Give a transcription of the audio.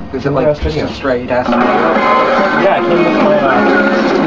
Is it like just a straight aspirator? Yeah, it came with my